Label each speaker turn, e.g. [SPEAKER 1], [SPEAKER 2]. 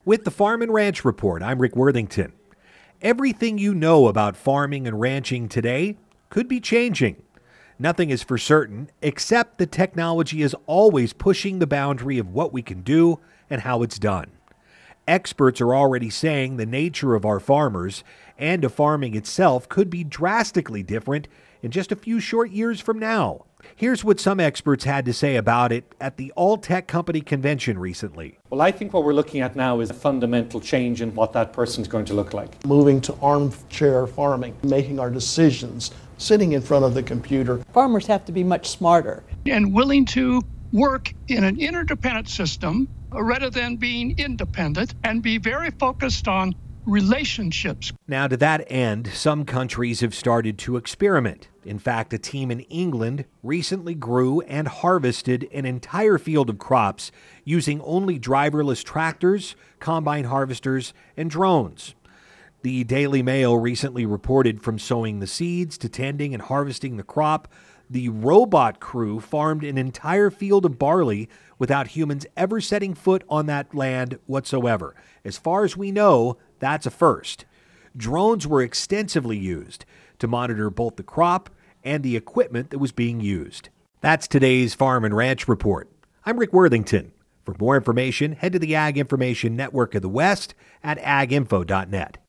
[SPEAKER 1] With the Farm and Ranch Report, I'm Rick Worthington. Everything you know about farming and ranching today could be changing. Nothing is for certain, except that technology is always pushing the boundary of what we can do and how it's done. Experts are already saying the nature of our farmers and of farming itself could be drastically different in just a few short years from now. Here's what some experts had to say about it at the All Tech Company convention recently.
[SPEAKER 2] Well, I think what we're looking at now is a fundamental change in what that person's going to look like.
[SPEAKER 3] Moving to armchair farming, making our decisions, sitting in front of the computer.
[SPEAKER 4] Farmers have to be much smarter.
[SPEAKER 5] And willing to work in an interdependent system rather than being independent, and be very focused on relationships.
[SPEAKER 1] Now, to that end, some countries have started to experiment. In fact, a team in England recently grew and harvested an entire field of crops using only driverless tractors, combine harvesters, and drones. The Daily Mail recently reported from sowing the seeds to tending and harvesting the crop, the robot crew farmed an entire field of barley without humans ever setting foot on that land whatsoever. As far as we know, that's a first. Drones were extensively used to monitor both the crop and the equipment that was being used. That's today's Farm and Ranch Report. I'm Rick Worthington. For more information, head to the Ag Information Network of the West at aginfo.net.